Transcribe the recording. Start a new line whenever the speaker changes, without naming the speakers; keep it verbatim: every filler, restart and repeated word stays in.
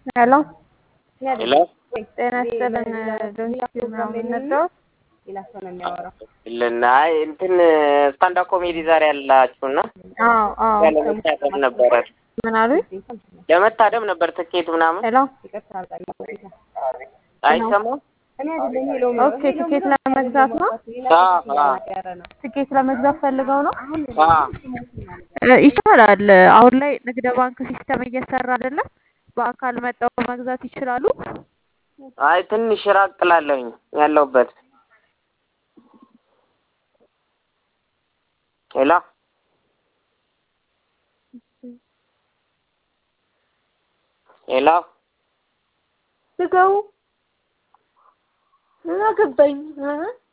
Hello?
Hello?
ጤና ይስጥልን ዶንኪ ምናምን ነበር
ለና እንትን ስታንድ አፕ ኮሜዲ ዛሬ ያላችሁና
አዎ አዎ
ለመታደም ነበር
ምን አሉኝ
ለመታደም ነበር ትኬት ምናምን
ሄሎ
አይሰማም
ኦኬ ትኬት ለመግዛት ነው
አዎ
ትኬት ለመግዛት ፈልገው ነው
አዎ
ይቻላል አሁን ላይ ንግድ ባንክ ሲስተም እየሰራ አይደለም በአካል መጣው መግዛት ይችላሉ
አይ ትንሽ ራቅላለኝ ያለውበት ሄሎ ሄሎ
ትገው እና ገባኝ